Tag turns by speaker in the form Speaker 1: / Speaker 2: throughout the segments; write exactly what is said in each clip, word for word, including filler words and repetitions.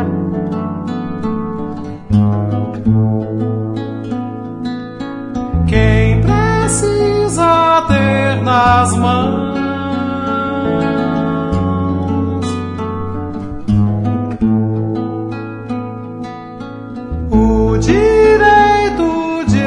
Speaker 1: Quem precisa ter nas mãos o direito de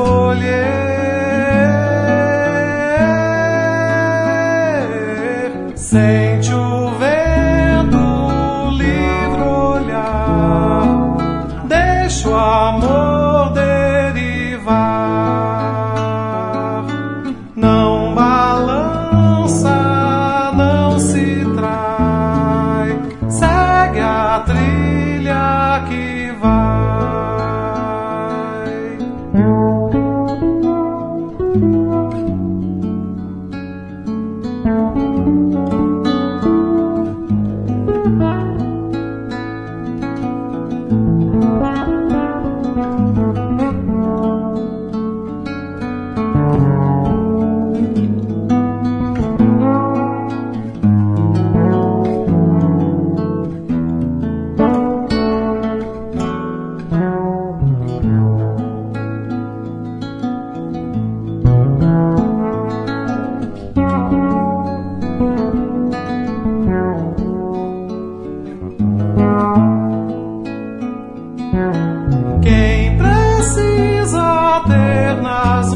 Speaker 1: escolher, sente o vento livre olhar, deixa o amor derivar, não balança, não se trai, segue a trilha que vai. Quem precisa ter nas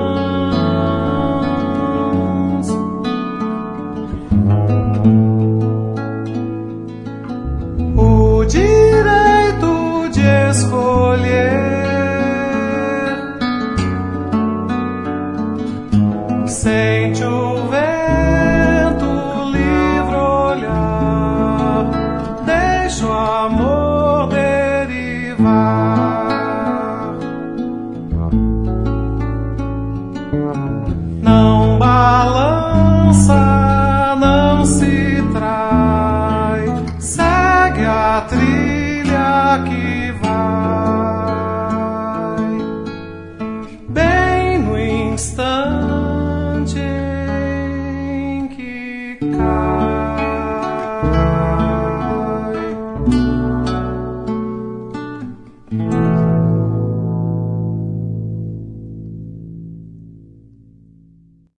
Speaker 1: mãos o direito de escolher, sente o vento livre olhar, deixa o amor derivar, não balança, não se trai, segue a trilha que vai, bem no instante em que cai.